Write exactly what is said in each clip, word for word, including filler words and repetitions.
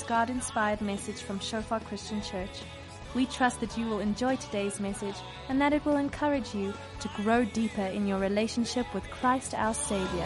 God-inspired message from Shofar Christian Church. We trust that you will enjoy today's message and that it will encourage you to grow deeper in your relationship with Christ our Savior.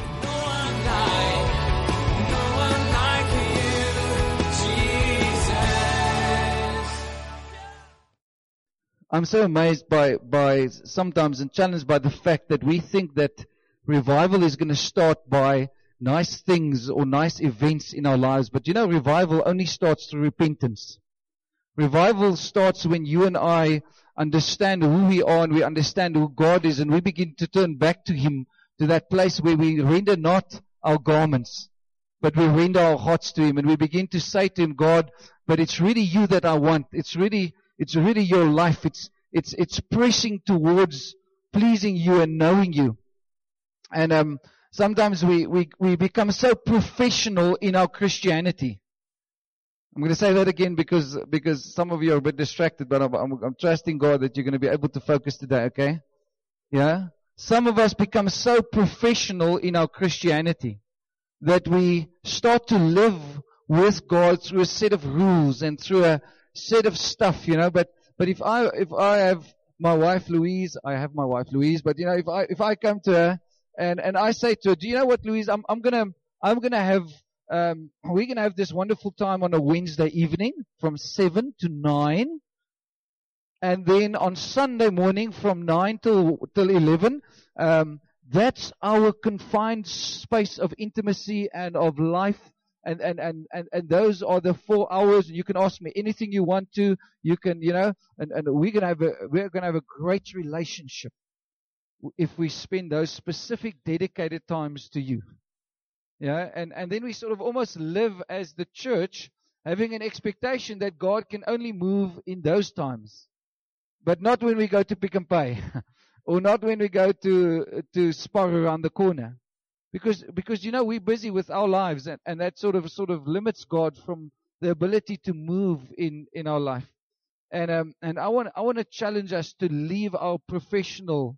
I'm so amazed by, by sometimes and challenged by the fact that we think that revival is going to start by nice things or nice events in our lives. But you know, revival only starts through repentance. Revival starts when you and I understand who we are and we understand who God is, and we begin to turn back to Him, to that place where we render not our garments, but we render our hearts to Him, and we begin to say to Him, God, but it's really you that I want. It's really, it's really your life. It's, it's, it's pressing towards pleasing you and knowing you. And, um, sometimes we, we, we become so professional in our Christianity. I'm going to say that again because, because some of you are a bit distracted, but I'm, I'm, I'm trusting God that you're going to be able to focus today, okay? Yeah? Some of us become so professional in our Christianity that we start to live with God through a set of rules and through a set of stuff, you know, but, but if I, if I have my wife Louise, I have my wife Louise, but you know, if I, if I come to her and, and I say to her, do you know what, Louise, I'm, I'm gonna, I'm gonna have, Um, we're going to have this wonderful time on a Wednesday evening from seven to nine. And then on Sunday morning from nine till, till eleven. Um, that's our confined space of intimacy and of life. And, and, and, and, and those are the four hours. You can ask me anything you want to. You can, you know, and, and we're going to have a, we're going to have a great relationship if we spend those specific dedicated times to you. Yeah, and, and then we sort of almost live as the church, having an expectation that God can only move in those times. But not when we go to Pick n Pay. Or not when we go to to Spar around the corner. Because, because you know, we're busy with our lives, and, and that sort of sort of limits God from the ability to move in, in our life. And um and I want I want to challenge us to leave our professional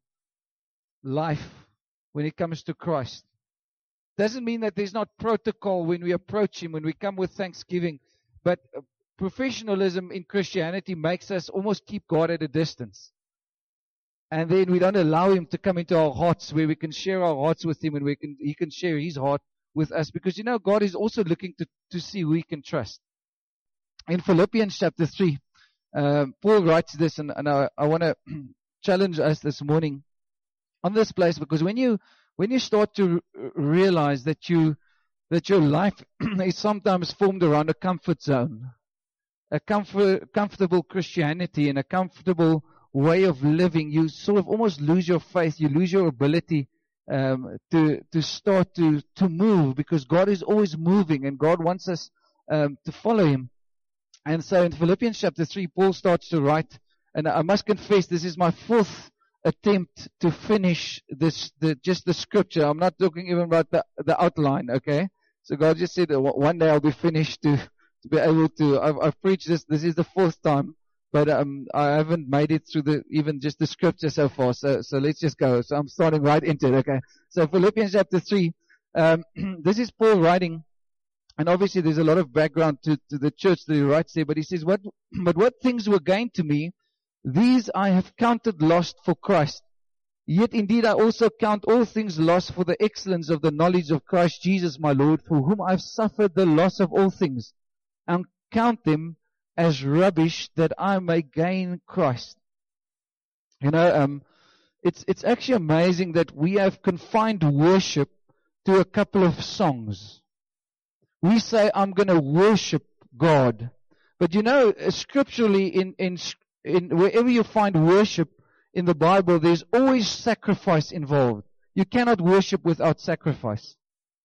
life when it comes to Christ. Doesn't mean that there's not protocol when we approach Him, when we come with thanksgiving. But professionalism in Christianity makes us almost keep God at a distance. And then we don't allow Him to come into our hearts where we can share our hearts with Him and we can, He can share His heart with us. Because you know, God is also looking to, to see who He can trust. In Philippians chapter three, um, Paul writes this, and, and I, I want to challenge us this morning on this place, because when you When you start to realize that you, that your life is sometimes formed around a comfort zone, a comfort, comfortable Christianity and a comfortable way of living, you sort of almost lose your faith. You lose your ability um, to to start to to move, because God is always moving and God wants us um, to follow Him. And so in Philippians chapter three, Paul starts to write, and I must confess, this is my fourth attempt to finish this, the, just the scripture. I'm not talking even about the, the outline, okay? So God just said, one day I'll be finished to, to be able to, I've, I've preached this, this is the fourth time, but um, I haven't made it through the, even just the scripture so far, so, so let's just go. So I'm starting right into it, okay? So Philippians chapter three, um, this is Paul writing, and obviously there's a lot of background to, to the church that he writes there, but he says, what, but what things were gained to me, these I have counted lost for Christ. Yet indeed I also count all things lost for the excellence of the knowledge of Christ Jesus my Lord, for whom I have suffered the loss of all things, and count them as rubbish that I may gain Christ. You know, um, it's it's actually amazing that we have confined worship to a couple of songs. We say, I'm going to worship God. But you know, scripturally in in In, wherever you find worship in the Bible, there's always sacrifice involved. You cannot worship without sacrifice.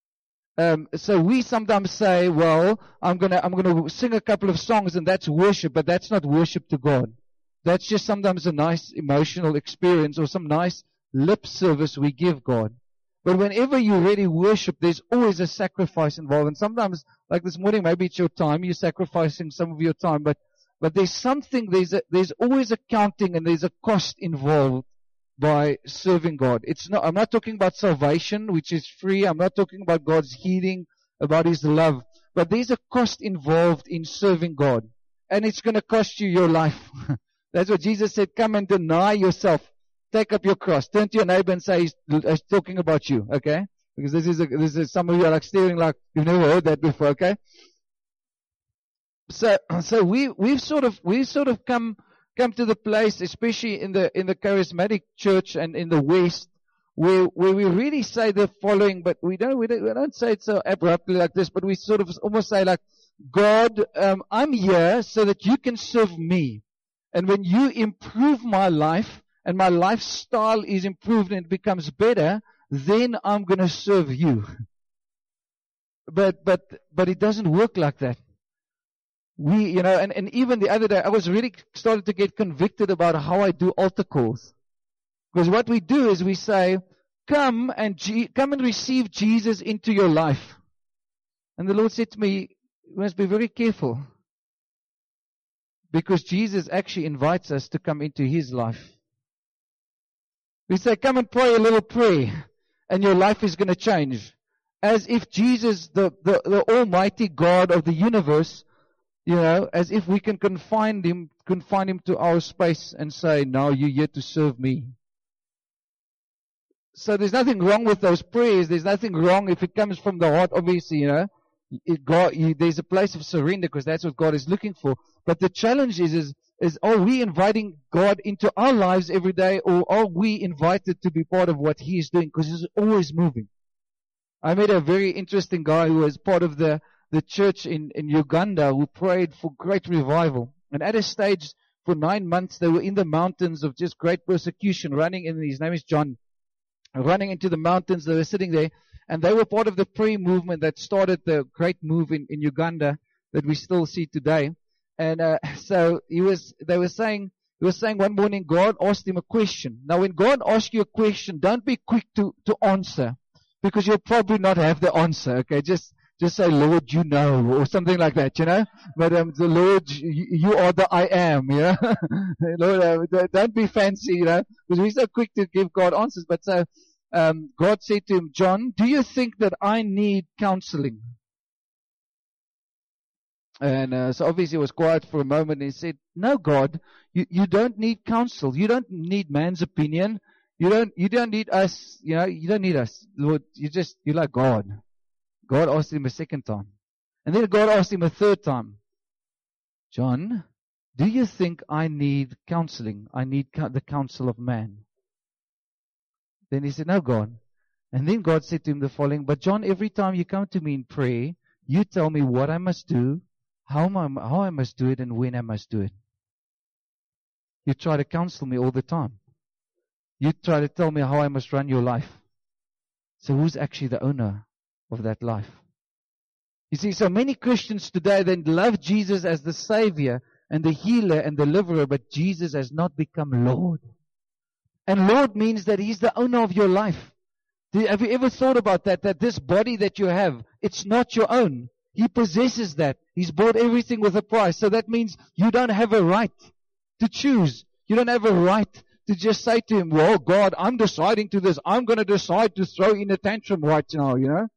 Um, so we sometimes say, well, I'm gonna, I'm gonna sing a couple of songs and that's worship, but that's not worship to God. That's just sometimes a nice emotional experience or some nice lip service we give God. But whenever you really worship, there's always a sacrifice involved. And sometimes, like this morning, maybe it's your time, you're sacrificing some of your time, but But there's something, there's a, there's always accounting and there's a cost involved by serving God. It's not, I'm not talking about salvation, which is free. I'm not talking about God's healing, about His love. but there's a cost involved in serving God. And it's going to cost you your life. That's what Jesus said, come and deny yourself. Take up your cross. Turn to your neighbor and say, he's, he's talking about you, okay? Because this is, a, this is some of you are like staring like, you've never heard that before, okay? So, so we, we've sort of, we've sort of come, come to the place, especially in the, in the charismatic church and in the West, where, where we really say the following, but we don't, we don't, we don't say it so abruptly like this, but we sort of almost say like, God, um, I'm here so that you can serve me. And when you improve my life, and my lifestyle is improved and it becomes better, then I'm going to serve you. But, but, but it doesn't work like that. We, you know, and, and even the other day, I was really started to get convicted about how I do altar calls. Because what we do is we say, come and, G- come and receive Jesus into your life. And the Lord said to me, you must be very careful. Because Jesus actually invites us to come into His life. We say, come and pray a little prayer, and your life is going to change. As if Jesus, the, the, the Almighty God of the universe, you know, as if we can confine Him, confine Him to our space and say, no, you're here to serve me. So there's nothing wrong with those prayers. There's nothing wrong if it comes from the heart, obviously, you know. It, God, you, there's a place of surrender because that's what God is looking for. But the challenge is, is, is are we inviting God into our lives every day, or are we invited to be part of what He is doing? Because He's always moving. I met a very interesting guy who was part of the, the church in, in Uganda who prayed for great revival. And at a stage, for nine months, they were in the mountains of just great persecution, running in, his name is John, running into the mountains. They were sitting there. And they were part of the prayer movement that started the great move in, in Uganda that we still see today. And uh, so he was, they were saying, he was saying one morning God asked him a question. Now when God asks you a question, don't be quick to, to answer, because you'll probably not have the answer, okay? Just, just say, Lord, you know, or something like that, you know? But um, the Lord, you, you are the I am, you know? Lord, uh, don't be fancy, you know? Because we're so quick to give God answers. But so, Um, God said to him, John, do you think that I need counseling? And uh, so obviously he was quiet for a moment and he said, no, God, you, you don't need counsel. You don't need man's opinion. You don't, you don't need us, you know, you don't need us. Lord, you just, you're like God. God asked him a second time. And then God asked him a third time, John, do you think I need counseling? I need the counsel of man. Then he said, no, God. And then God said to him the following, but John, every time you come to me in prayer, you tell me what I must do, how, my, how I must do it, and when I must do it. You try to counsel me all the time. You try to tell me how I must run your life. So who's actually the owner of that life? You see, so many Christians today then love Jesus as the Savior and the healer and deliverer, but Jesus has not become Lord. And Lord means that He's the owner of your life. Have you ever thought about that? That this body that you have, it's not your own. He possesses that. He's bought everything with a price. So that means you don't have a right to choose. You don't have a right to just say to Him, well, God, I'm deciding to this. I'm going to decide to throw in a tantrum right now, you know.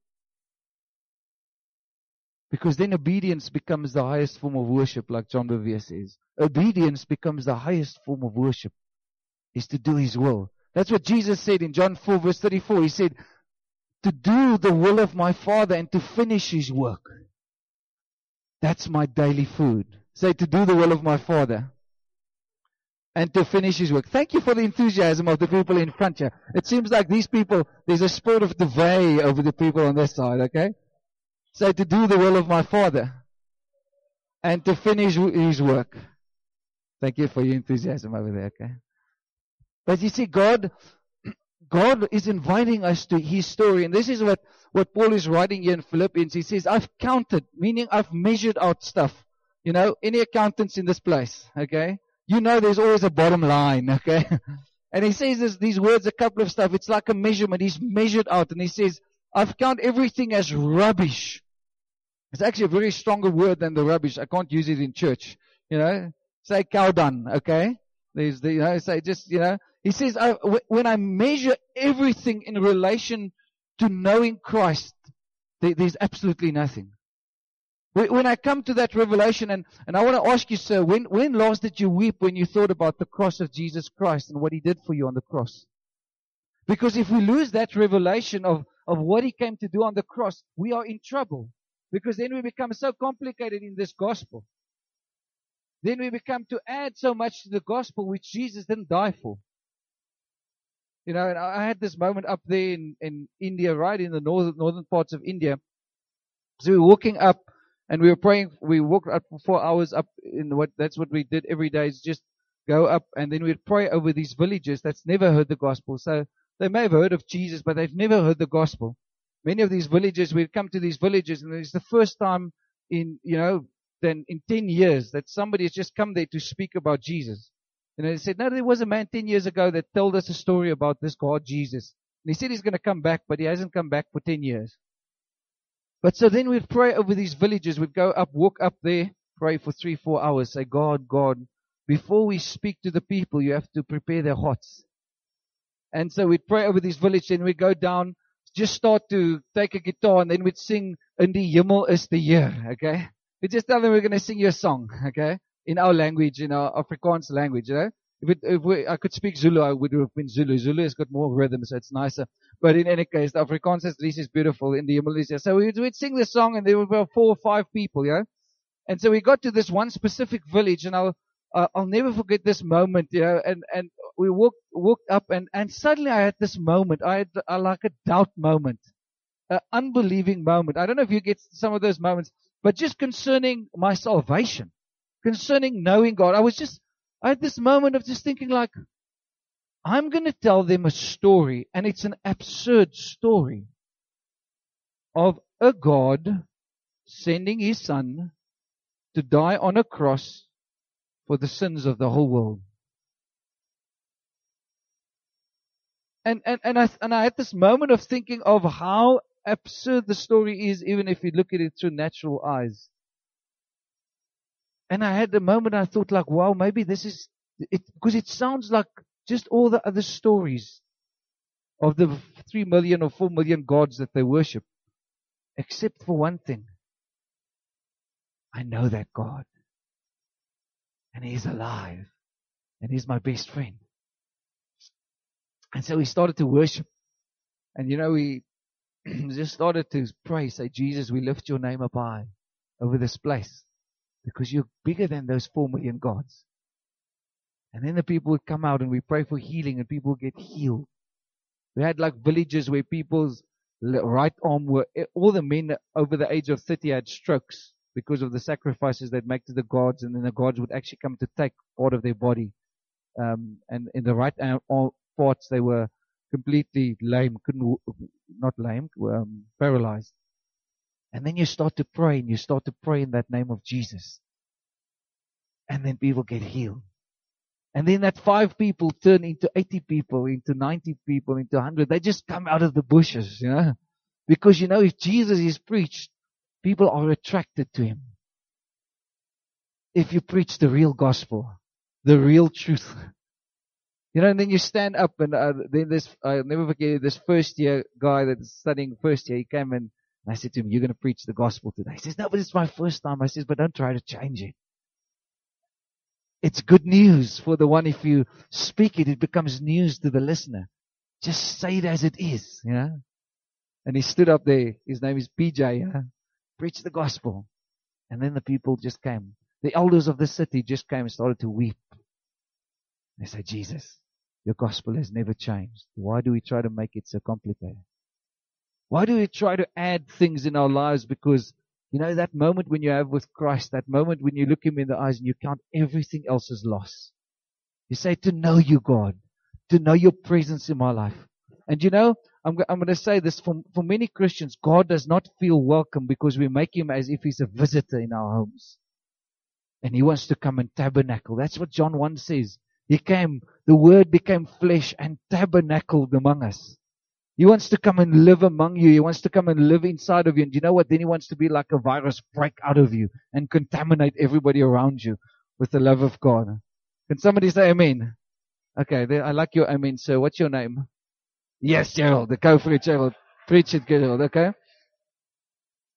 Because then obedience becomes the highest form of worship, like John Bevere says. Obedience becomes the highest form of worship, is to do His will. That's what Jesus said in John four verse thirty-four. He said, to do the will of my Father and to finish His work. That's my daily food. Say, to do the will of my Father and to finish His work. Thank you for the enthusiasm of the people in front here. It seems like these people, there's a spirit of divay over the people on this side, okay? Say, to do the will of my Father and to finish His work. Thank you for your enthusiasm over there, okay? But you see, God, God is inviting us to His story. And this is what, what Paul is writing here in Philippians. He says, I've counted, meaning I've measured out stuff. You know, any accountants in this place, okay? You know there's always a bottom line, okay? And he says this, these words, a couple of stuff. It's like a measurement. He's measured out. And he says, I've counted everything as rubbish. It's actually a very stronger word than the rubbish. I can't use it in church. You know, say cow dung, okay? There's the, you know, say just, you know, he says, I, when I measure everything in relation to knowing Christ, there, there's absolutely nothing. When I come to that revelation, and, and I want to ask you, sir, when, when last did you weep when you thought about the cross of Jesus Christ and what He did for you on the cross? Because if we lose that revelation of, of what He came to do on the cross, we are in trouble. Because then we become so complicated in this gospel. Then we become to add so much to the gospel which Jesus didn't die for. You know, and I had this moment up there in, in India, right in the northern, northern parts of India. So we were walking up and we were praying. We walked up for four hours up in what, that's what we did every day, is just go up and then we'd pray over these villages that's never heard the gospel. So they may have heard of Jesus, but they've never heard the gospel. Many of these villages, we'd come to these villages and it's the first time in, you know, then in ten years that somebody has just come there to speak about Jesus. And they said, no, there was a man ten years ago that told us a story about this God, Jesus. And he said he's going to come back, but he hasn't come back for ten years. But so then we'd pray over these villages. We'd go up, walk up there, pray for three, four hours, say, God, God, before we speak to the people, you have to prepare their hearts. And so we'd pray over these villages and we'd go down, just start to take a guitar and then we'd sing, In die Himmel is die Heer, okay? We just tell them we're going to sing you a song, okay? In our language, in our Afrikaans language, you know? If, it, if we, I could speak Zulu, I would have been Zulu. Zulu has got more rhythm, so it's nicer. But in any case, the Afrikaans at least is beautiful in the Himmel is here. So we'd, we'd sing this song and there were about four or five people, you know? And so we got to this one specific village and I'll, uh, I'll never forget this moment, you know? And, and we walked, walked up and, and suddenly I had this moment. I had uh, like a doubt moment. An unbelieving moment. I don't know if you get some of those moments. But just concerning my salvation, concerning knowing God, I was just, I had this moment of just thinking like, I'm going to tell them a story, and it's an absurd story of a God sending His Son to die on a cross for the sins of the whole world. And, and, and I, and I had this moment of thinking of how absurd the story is, even if you look at it through natural eyes. And I had a moment I thought like, wow, maybe this is it, because it sounds like just all the other stories of the three million or four million gods that they worship, except for one thing. I know that God, and He's alive, and He's my best friend. And so we started to worship, and you know, we just started to pray, say, Jesus, we lift your name up high over this place because you're bigger than those four million gods. And then the people would come out and we pray for healing and people would get healed. We had like villages where people's right arm were, all the men over the age of thirty had strokes because of the sacrifices they'd make to the gods, and then the gods would actually come to take part of their body. Um, and in the right arm parts they were completely lame, couldn't, not lame, um, paralyzed. And then you start to pray, and you start to pray in that name of Jesus. And then people get healed. And then that five people turn into eighty people, into ninety people, into one hundred. They just come out of the bushes, you know. Because, you know, if Jesus is preached, people are attracted to Him. If you preach the real gospel, the real truth. You know, and then you stand up and uh, then this, I'll never forget this first year guy that's studying first year, he came in and I said to him, you're going to preach the gospel today. He says, no, but it's my first time. I says, but don't try to change it. It's good news for the one. If you speak it, it becomes news to the listener. Just say it as it is, you know. And he stood up there. His name is P J. You know? Preach the gospel. And then the people just came. The elders of the city just came and started to weep. They say, Jesus, your gospel has never changed. Why do we try to make it so complicated? Why do we try to add things in our lives? Because, you know, that moment when you have with Christ, that moment when you look Him in the eyes and you count everything else as loss. You say, to know you, God, to know your presence in my life. And you know, I'm, I'm going to say this, for, for many Christians, God does not feel welcome because we make Him as if He's a visitor in our homes. And He wants to come and tabernacle. That's what John one says. He came, the Word became flesh and tabernacled among us. He wants to come and live among you. He wants to come and live inside of you. And you know what? Then He wants to be like a virus, break out of you and contaminate everybody around you with the love of God. Can somebody say amen? Okay, I like your amen, sir. What's your name? Yes, Gerald. Go for it, Gerald. Preach it, Gerald, okay?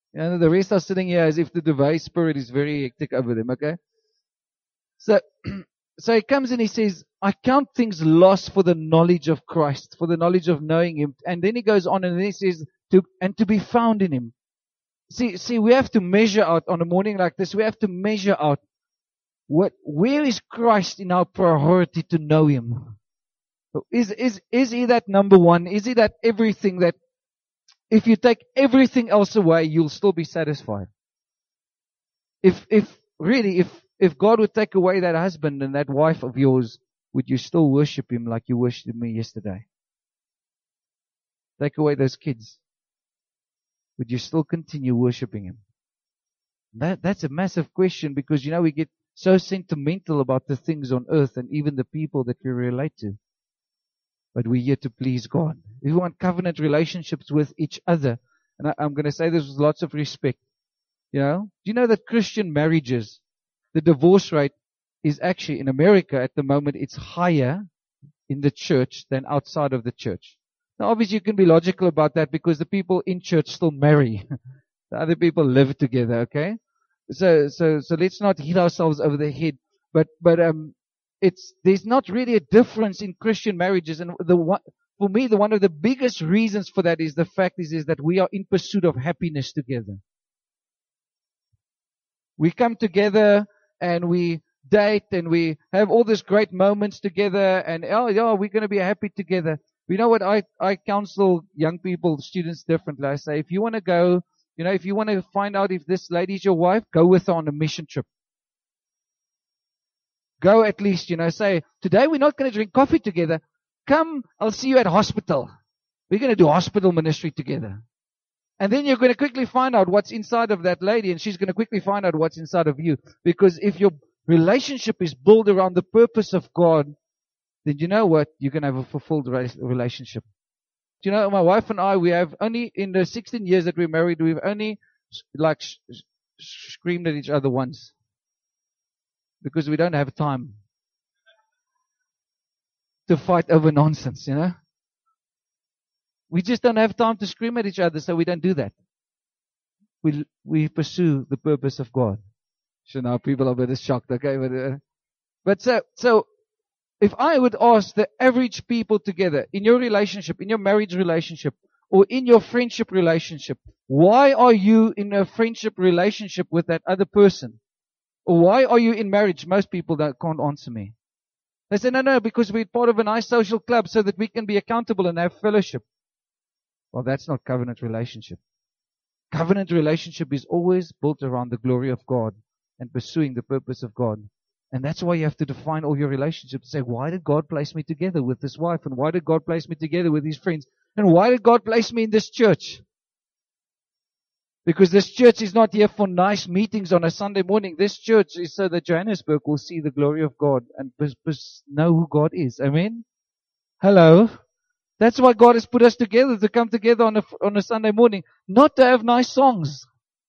And the rest are sitting here as if the Duvet spirit is very hectic over them, okay? So, so he comes and he says, I count things lost for the knowledge of Christ, for the knowledge of knowing Him. And then he goes on and then he says, to, and to be found in Him. See, see, we have to measure out on a morning like this, we have to measure out what, where is Christ in our priority to know Him? Is, is, is He that number one? Is He that everything that if you take everything else away, you'll still be satisfied? If, if, really, if, if God would take away that husband and that wife of yours, would you still worship Him like you worshipped me yesterday? Take away those kids. Would you still continue worshiping Him? That, that's a massive question because, you know, we get so sentimental about the things on earth and even the people that we relate to. But we're here to please God. We want covenant relationships with each other. And I, I'm going to say this with lots of respect. You know, do you know that Christian marriages, the divorce rate is actually in America at the moment, it's higher in the church than outside of the church. Now obviously you can be logical about that because the people in church still marry. The other people live together, okay? So, so, so let's not hit ourselves over the head. But, but, um, it's, there's not really a difference in Christian marriages. And the one, for me, the one of the biggest reasons for that is the fact is, is that we are in pursuit of happiness together. We come together and we date and we have all these great moments together and, oh, yeah, we're going to be happy together. You know what? I, I counsel young people, students differently. I say, if you want to go, you know, if you want to find out if this lady's your wife, go with her on a mission trip. Go at least, you know, say, today we're not going to drink coffee together. Come, I'll see you at hospital. We're going to do hospital ministry together. And then you're going to quickly find out what's inside of that lady, and she's going to quickly find out what's inside of you. Because if your relationship is built around the purpose of God, then you know what? You're going to have a fulfilled relationship. Do you know, my wife and I, we have only, in the sixteen years that we're married, we've only, like, sh- sh- screamed at each other once. Because we don't have time to fight over nonsense, you know. We just don't have time to scream at each other, so we don't do that. We we pursue the purpose of God. So now people are a bit shocked, okay? But, uh, but so, so, if I would ask the average people together, in your relationship, in your marriage relationship, or in your friendship relationship, why are you in a friendship relationship with that other person? Or why are you in marriage? Most people that can't answer me. They say, no, no, because we're part of a nice social club so that we can be accountable and have fellowship. Well, that's not covenant relationship. Covenant relationship is always built around the glory of God and pursuing the purpose of God. And that's why you have to define all your relationships. Say, why did God place me together with this wife? And why did God place me together with these friends? And why did God place me in this church? Because this church is not here for nice meetings on a Sunday morning. This church is so that Johannesburg will see the glory of God and know who God is. Amen? Hello? That's why God has put us together, to come together on a, on a Sunday morning. Not to have nice songs.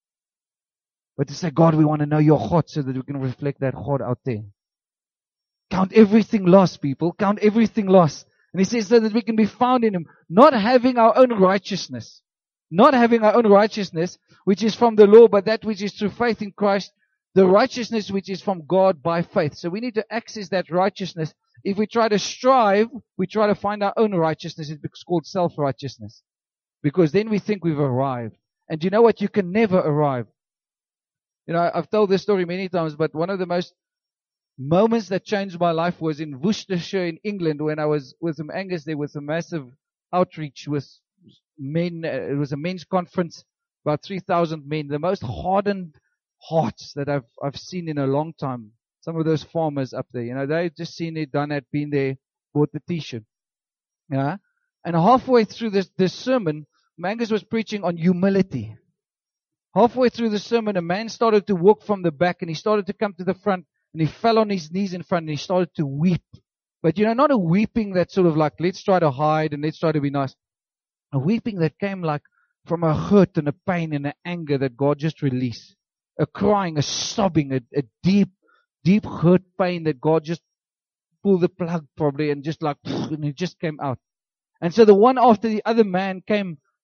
But to say, God, we want to know your heart so that we can reflect that heart out there. Count everything lost, people. Count everything lost. And He says so that we can be found in Him. Not having our own righteousness. Not having our own righteousness, which is from the law, but that which is through faith in Christ, the righteousness which is from God by faith. So we need to access that righteousness. If we try to strive, we try to find our own righteousness. It's called self-righteousness. Because then we think we've arrived. And you know what? You can never arrive. You know, I've told this story many times, but one of the most moments that changed my life was in Worcestershire in England when I was with some Angus there with a massive outreach with men. It was a men's conference, about three thousand men, the most hardened hearts that I've I've seen in a long time. Some of those farmers up there, you know, they've just seen it, done it, been there, bought the t-shirt. Yeah. And halfway through this, this sermon, Angus was preaching on humility. Halfway through the sermon, a man started to walk from the back and he started to come to the front and he fell on his knees in front and he started to weep. But you know, not a weeping that sort of like, let's try to hide and let's try to be nice. A weeping that came like from a hurt and a pain and an anger that God just released. A crying, a sobbing, a, a deep, deep hurt pain that God just pulled the plug probably and just like, and it just came out. And so the one after the other man came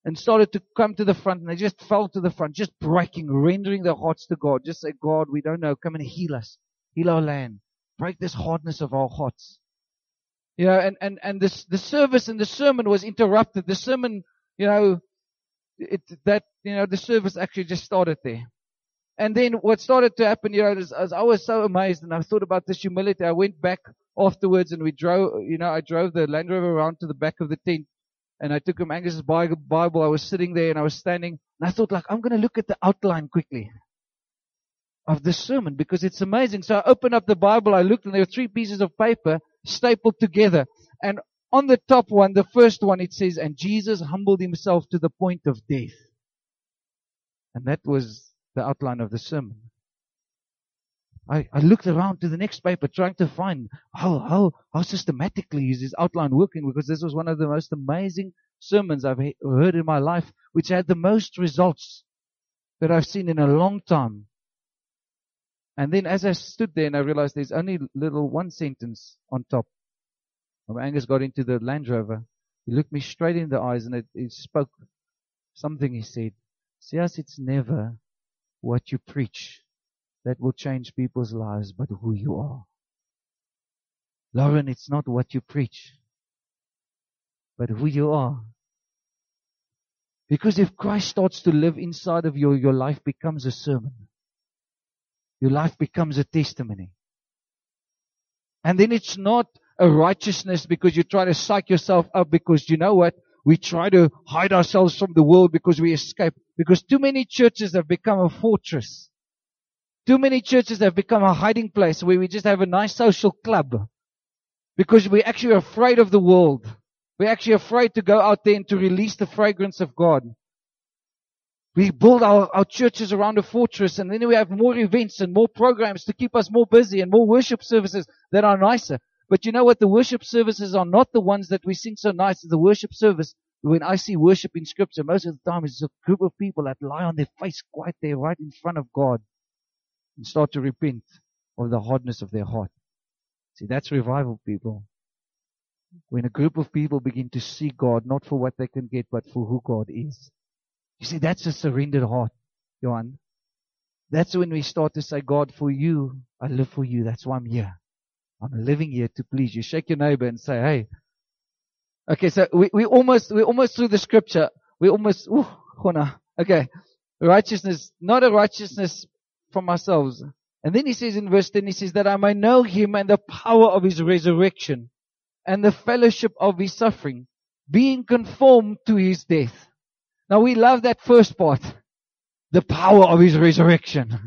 and started to come to the front, and they just fell to the front, just breaking, rendering their hearts to God. Just say, God, we don't know. Come and heal us. Heal our land. Break this hardness of our hearts. You know, and, and, and this, the service and the sermon was interrupted. The sermon, you know, it, that, you know, the service actually just started there. And then what started to happen, you know, is, is I was so amazed, and I thought about this humility. I went back afterwards, and we drove, you know, I drove the Land Rover around to the back of the tent, and I took him Angus's Bible. I was sitting there, and I was standing, and I thought, like, I'm going to look at the outline quickly of this sermon, because it's amazing. So I opened up the Bible, I looked, and there were three pieces of paper stapled together. And on the top one, the first one, it says, and Jesus humbled himself to the point of death. And that was the outline of the sermon. I, I looked around to the next paper trying to find how, how, how systematically is this outline working, because this was one of the most amazing sermons I've he- heard in my life, which had the most results that I've seen in a long time. And then as I stood there and I realized there's only little one sentence on top. When Angus got into the Land Rover, he looked me straight in the eyes, and it, it spoke something. He said, Sias, it's never what you preach that will change people's lives, but who you are. Lauren, it's not what you preach, but who you are. Because if Christ starts to live inside of you, your life becomes a sermon. Your life becomes a testimony. And then it's not a righteousness because you try to psych yourself up, because you know what? We try to hide ourselves from the world because we escape. Because too many churches have become a fortress. Too many churches have become a hiding place where we just have a nice social club. Because we're actually afraid of the world. We're actually afraid to go out there and to release the fragrance of God. We build our, our churches around a fortress, and then we have more events and more programs to keep us more busy, and more worship services that are nicer. But you know what? The worship services are not the ones that we sing so nice. The worship service, when I see worship in Scripture, most of the time it's a group of people that lie on their face quite there right in front of God and start to repent of the hardness of their heart. See, that's revival, people. When a group of people begin to see God, not for what they can get, but for who God is. You see, that's a surrendered heart, Johan. That's when we start to say, God, for you, I live for you. That's why I'm here. I'm living here to please you. Shake your neighbor and say, hey. Okay, so we, we almost, we almost through the scripture. We almost, ooh, okay. Righteousness, not a righteousness from ourselves. And then he says in verse ten, he says that I may know him and the power of his resurrection and the fellowship of his suffering, being conformed to his death. Now we love that first part. The power of his resurrection.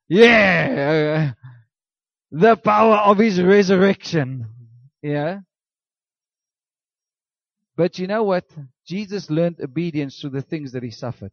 Yeah. The power of his resurrection. Yeah. But you know what? Jesus learned obedience through the things that he suffered.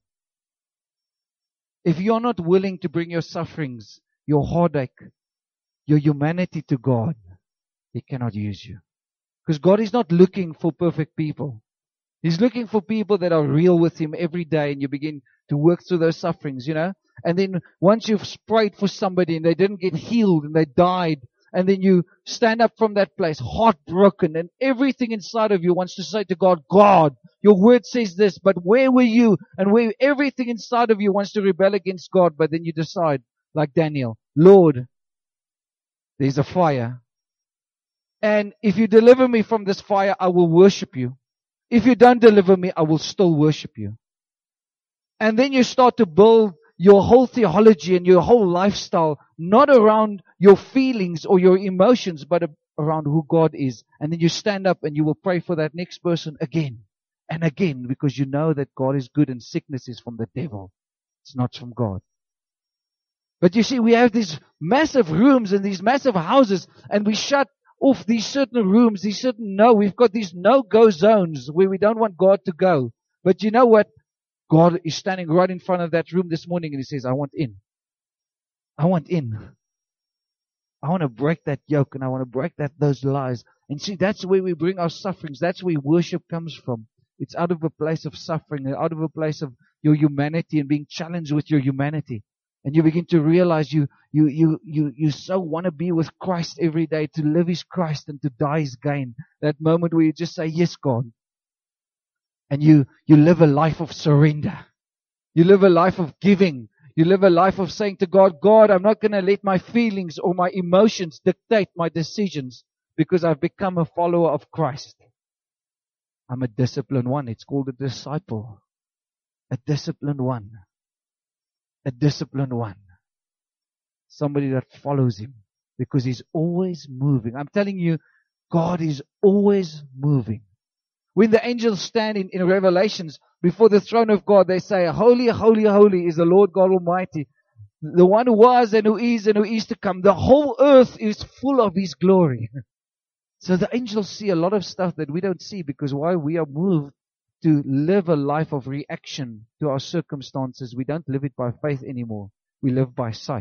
If you're not willing to bring your sufferings, your heartache, your humanity to God, he cannot use you. Because God is not looking for perfect people. He's looking for people that are real with him every day, and you begin to work through those sufferings, you know. And then once you've prayed for somebody and they didn't get healed and they died, and then you stand up from that place, heartbroken, and everything inside of you wants to say to God, God, your word says this, but where were you? And where everything inside of you wants to rebel against God, but then you decide, like Daniel, Lord, there's a fire. And if you deliver me from this fire, I will worship you. If you don't deliver me, I will still worship you. And then you start to build your whole theology and your whole lifestyle, not around your feelings or your emotions, but around who God is. And then you stand up and you will pray for that next person again and again, because you know that God is good and sickness is from the devil. It's not from God. But you see, we have these massive rooms and these massive houses, and we shut off these certain rooms, these certain no, we've got these no-go zones where we don't want God to go. But you know what? God is standing right in front of that room this morning, and he says, I want in. I want in. I want to break that yoke, and I want to break that those lies. And see, that's where we bring our sufferings. That's where worship comes from. It's out of a place of suffering, and out of a place of your humanity and being challenged with your humanity. And you begin to realize you, you, you, you, you so want to be with Christ every day. To live is Christ and to die is gain. That moment where you just say, yes, God. And you, you live a life of surrender. You live a life of giving. You live a life of saying to God, God, I'm not going to let my feelings or my emotions dictate my decisions because I've become a follower of Christ. I'm a disciplined one. It's called a disciple. A disciplined one. A disciplined one. Somebody that follows Him because He's always moving. I'm telling you, God is always moving. When the angels stand in, in Revelations before the throne of God, they say, Holy, holy, holy is the Lord God Almighty, the one who was and who is and who is to come. The whole earth is full of His glory. So the angels see a lot of stuff that we don't see because why? We are moved to live a life of reaction to our circumstances. We don't live it by faith anymore. We live by sight.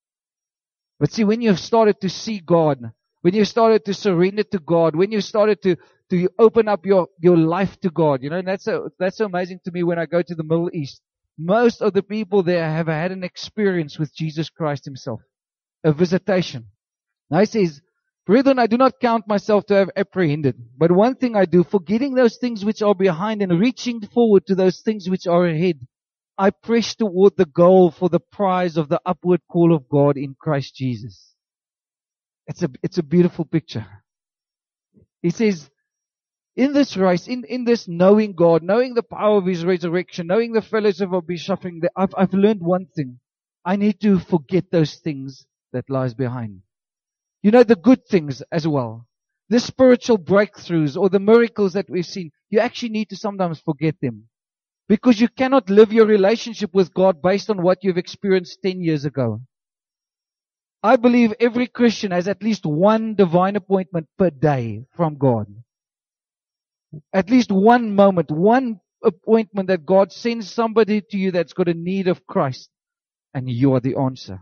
But see, when you've started to see God, when you started to surrender to God, when you started to, to open up your, your life to God, you know, and that's so, that's so amazing to me when I go to the Middle East. Most of the people there have had an experience with Jesus Christ Himself. A visitation. Now He says, Brethren, I do not count myself to have apprehended, but one thing I do, forgetting those things which are behind and reaching forward to those things which are ahead, I press toward the goal for the prize of the upward call of God in Christ Jesus. It's a, it's a beautiful picture. He says, in this race, in, in this knowing God, knowing the power of His resurrection, knowing the fellowship of His suffering, I've, I've learned one thing. I need to forget those things that lies behind. You know, the good things as well. The spiritual breakthroughs or the miracles that we've seen, you actually need to sometimes forget them. Because you cannot live your relationship with God based on what you've experienced ten years ago. I believe every Christian has at least one divine appointment per day from God. At least one moment, one appointment that God sends somebody to you that's got a need of Christ. And you are the answer.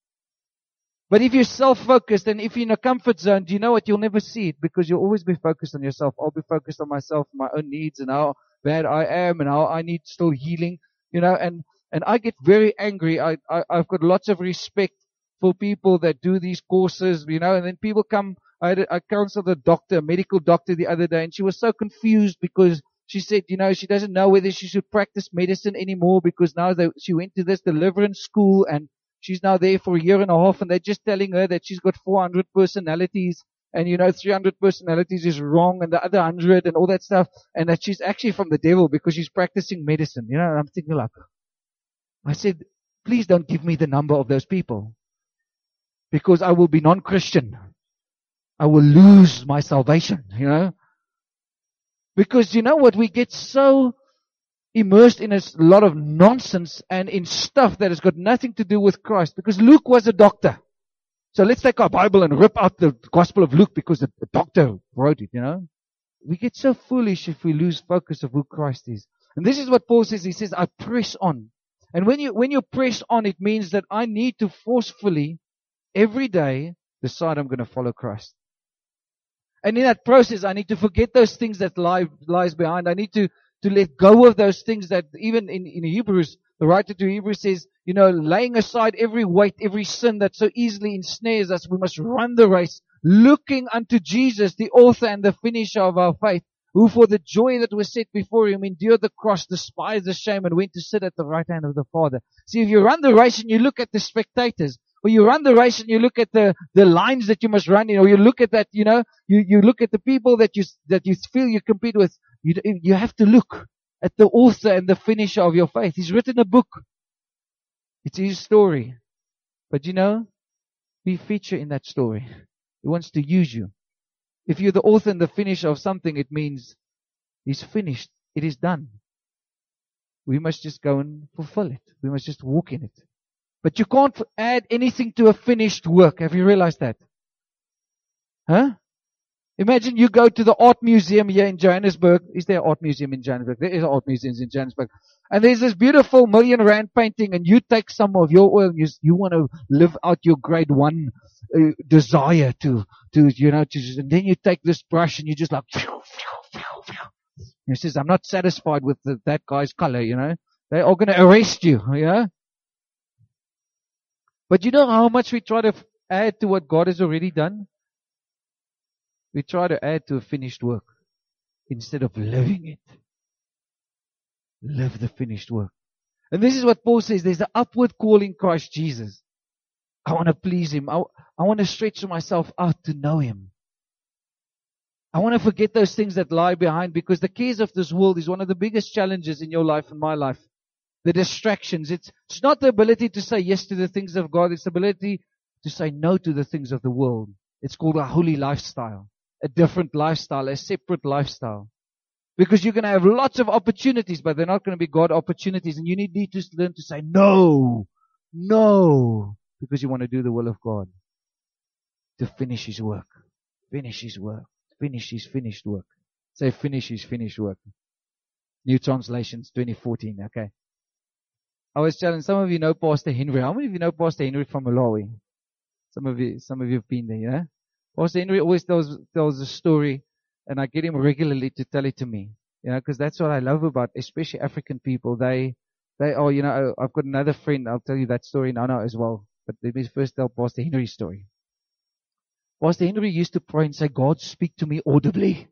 But if you're self-focused and if you're in a comfort zone, do you know what? You'll never see it because you'll always be focused on yourself. I'll be focused on myself, my own needs and how bad I am and how I need still healing, you know, and, and I get very angry. I, I, I've got lots of respect for people that do these courses, you know, and then people come, I, had a, I counseled a doctor, a medical doctor the other day, and she was so confused because she said, you know, she doesn't know whether she should practice medicine anymore because now they, she went to this deliverance school and she's now there for a year and a half and they're just telling her that she's got four hundred personalities and, you know, three hundred personalities is wrong and the other one hundred and all that stuff and that she's actually from the devil because she's practicing medicine. You know, and I'm thinking like, I said, please don't give me the number of those people because I will be non-Christian. I will lose my salvation, you know. Because you know what? We get so immersed in a lot of nonsense and in stuff that has got nothing to do with Christ. Because Luke was a doctor. So let's take our Bible and rip out the Gospel of Luke because the, the doctor wrote it, you know. We get so foolish if we lose focus of who Christ is. And this is what Paul says. He says, I press on. And when you, when you press on, it means that I need to forcefully, every day, decide I'm going to follow Christ. And in that process, I need to forget those things that lie, lies behind. I need to, to let go of those things that even in, in Hebrews, the writer to Hebrews says, you know, laying aside every weight, every sin that so easily ensnares us, we must run the race, looking unto Jesus, the author and the finisher of our faith, who for the joy that was set before Him endured the cross, despised the shame, and went to sit at the right hand of the Father. See, if you run the race and you look at the spectators, or you run the race and you look at the, the lines that you must run in, or you look at that, you know, you, you look at the people that you, that you feel you compete with, you, you have to look at the author and the finisher of your faith. He's written a book. It's His story. But you know, we feature in that story. He wants to use you. If you're the author and the finisher of something, it means He's finished. It is done. We must just go and fulfill it. We must just walk in it. But you can't add anything to a finished work. Have you realized that? Huh? Imagine you go to the art museum here in Johannesburg. Is there an art museum in Johannesburg? There is an art museum in Johannesburg. And there's this beautiful million rand painting and you take some of your oil and you, you want to live out your grade one uh, desire to, to, you know, to, and then you take this brush and you just like, phew, phew, phew, phew. He says, I'm not satisfied with the, that guy's color, you know. They are going to arrest you, you know. But you know how much we try to add to what God has already done? We try to add to a finished work instead of living it. live the finished work. And this is what Paul says. There's an upward call in Christ Jesus. I want to please Him. I, I want to stretch myself out to know Him. I want to forget those things that lie behind, because the cares of this world is one of the biggest challenges in your life and my life. The distractions. It's, it's not the ability to say yes to the things of God. It's the ability to say no to the things of the world. It's called a holy lifestyle. A different lifestyle. A separate lifestyle. Because you're going to have lots of opportunities, but they're not going to be God opportunities. And you need to learn to say no. No. Because you want to do the will of God. To finish His work. Finish His work. Finish His finished work. Say finish His finished work. New Translations twenty fourteen. Okay. I was telling some of you know Pastor Henry. How many of you know Pastor Henry from Malawi? Some of you, some of you have been there, you know? Pastor Henry always tells, tells a story, and I get him regularly to tell it to me. You know, because that's what I love about, especially African people. They, they, oh, you know, I've got another friend. I'll tell you that story now, now as well. But let me first tell Pastor Henry's story. Pastor Henry used to pray and say, God, speak to me audibly.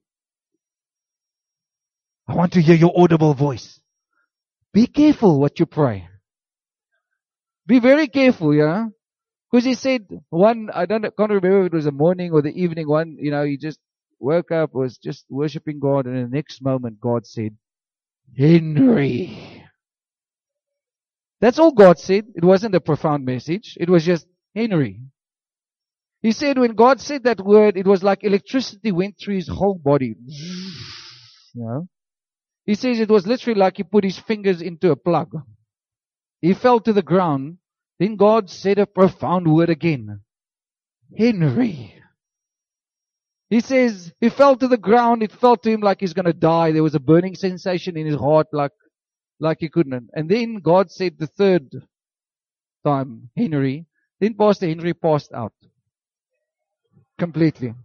I want to hear your audible voice. Be careful what you pray. Be very careful, yeah? Because he said one, I don't, can't remember if it was the morning or the evening one, you know, he just woke up, was just worshiping God, and in the next moment God said, Henry. That's all God said. It wasn't a profound message. It was just Henry. He said when God said that word, it was like electricity went through his whole body. You know? He says it was literally like he put his fingers into a plug. He fell to the ground. Then God said a profound word again. Henry. He says he fell to the ground. It felt to him like he's going to die. There was a burning sensation in his heart like, like he couldn't. And then God said the third time, Henry. Then Pastor Henry passed out. Completely.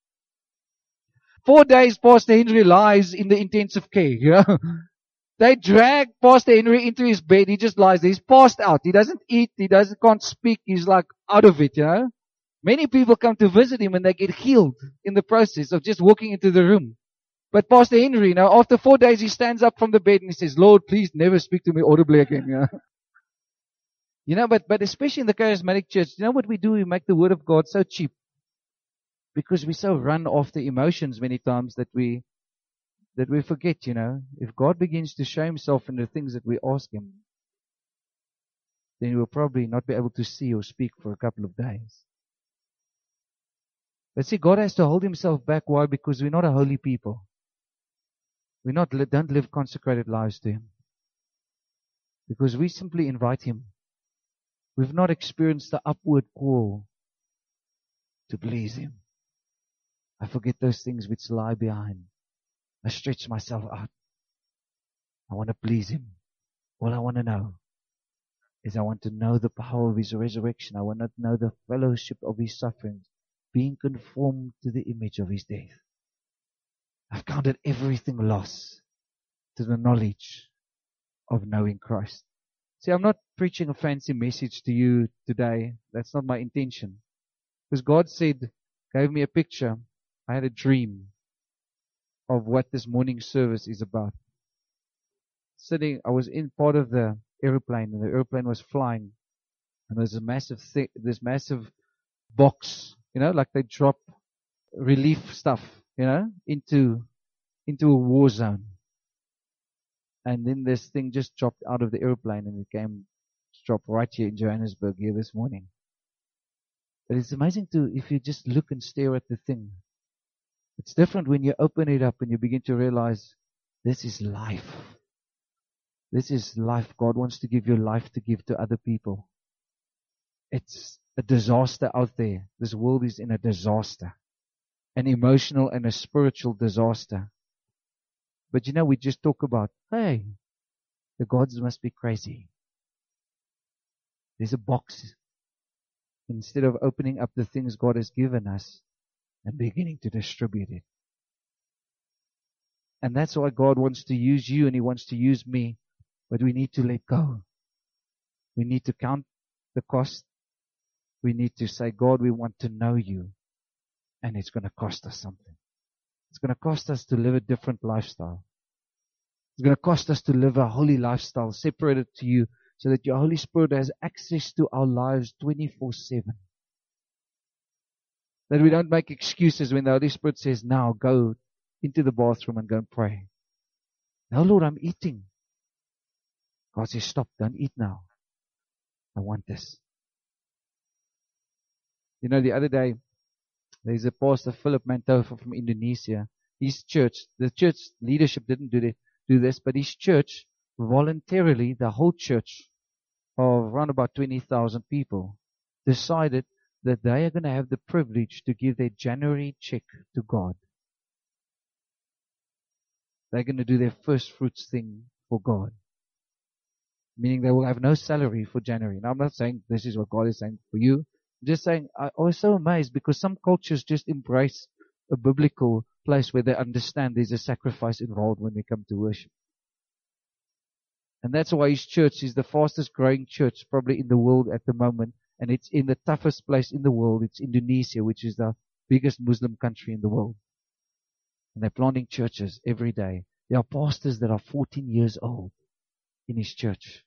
Four days Pastor Henry lies in the intensive care. You know? They drag Pastor Henry into his bed. He just lies there. He's passed out. He doesn't eat. He doesn't can't speak. He's like out of it, you know. Many people come to visit him and they get healed in the process of just walking into the room. But Pastor Henry, you know, after four days he stands up from the bed and he says, Lord, please never speak to me audibly again. You know, you know but, but especially in the charismatic church, you know what we do? We make the word of God so cheap. Because we so run off the emotions many times that we that we forget, you know. If God begins to show Himself in the things that we ask Him, then we'll probably not be able to see or speak for a couple of days. But see, God has to hold Himself back. Why? Because we're not a holy people. We not don't live consecrated lives to Him. Because we simply invite Him. We've not experienced the upward call to please Him. I forget those things which lie behind. I stretch myself out. I want to please Him. All I want to know is I want to know the power of His resurrection. I want to know the fellowship of His sufferings, being conformed to the image of His death. I've counted everything loss to the knowledge of knowing Christ. See, I'm not preaching a fancy message to you today. That's not my intention. Because God said, gave me a picture. I had a dream of what this morning service is about. Sitting, I was in part of the airplane, and the airplane was flying, and there's a massive, thi- this massive box, you know, like they drop relief stuff, you know, into into a war zone. And then this thing just dropped out of the airplane, and it came, dropped right here in Johannesburg here this morning. But it's amazing to, if you just look and stare at the thing. It's different when you open it up and you begin to realize this is life. This is life. God wants to give you life to give to other people. It's a disaster out there. This world is in a disaster. An emotional and a spiritual disaster. But you know, we just talk about, hey, the gods must be crazy. There's a box. Instead of opening up the things God has given us, and beginning to distribute it. And that's why God wants to use you and He wants to use me. But we need to let go. We need to count the cost. We need to say, God, we want to know You. And it's going to cost us something. It's going to cost us to live a different lifestyle. It's going to cost us to live a holy lifestyle separated to you so that your Holy Spirit has access to our lives twenty-four seven. That we don't make excuses when the Holy Spirit says, now go into the bathroom and go and pray. No, Lord, I'm eating. God says, stop, don't eat now. I want this. You know, the other day, there's a pastor, Philip Mantova from Indonesia. His church, the church leadership didn't do, the, do this, but his church, voluntarily, the whole church of around about twenty thousand people, decided that they are going to have the privilege to give their January check to God. They're going to do their first fruits thing for God. Meaning they will have no salary for January. Now I'm not saying this is what God is saying for you. I'm just saying I was so amazed because some cultures just embrace a biblical place where they understand there's a sacrifice involved when they come to worship. And that's why his church is the fastest growing church probably in the world at the moment. And it's in the toughest place in the world. It's Indonesia, which is the biggest Muslim country in the world. And they're planting churches every day. There are pastors that are fourteen years old in his church.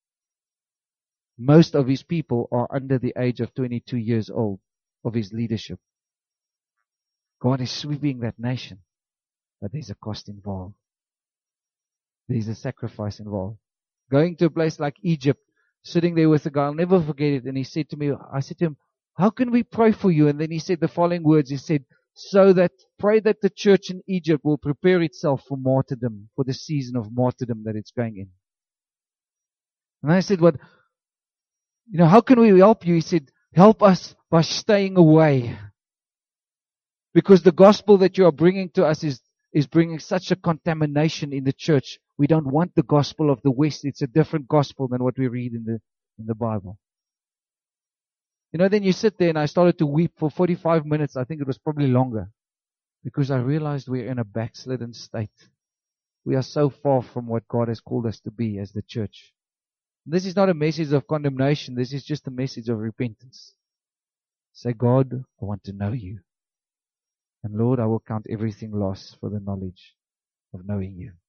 Most of his people are under the age of twenty-two years old of his leadership. God is sweeping that nation. But there's a cost involved. There's a sacrifice involved. Going to a place like Egypt, sitting there with a guy, I'll never forget it. And he said to me, I said to him, how can we pray for you? And then he said the following words. He said, so that, pray that the church in Egypt will prepare itself for martyrdom, for the season of martyrdom that it's going in. And I said, what, you know, how can we help you? He said, help us by staying away. Because the gospel that you are bringing to us is, is bringing such a contamination in the church. We don't want the gospel of the West. It's a different gospel than what we read in the, in the Bible. You know, then you sit there and I started to weep for forty-five minutes. I think it was probably longer. Because I realized we're in a backslidden state. We are so far from what God has called us to be as the church. This is not a message of condemnation. This is just a message of repentance. Say, God, I want to know you. And Lord, I will count everything lost for the knowledge of knowing you.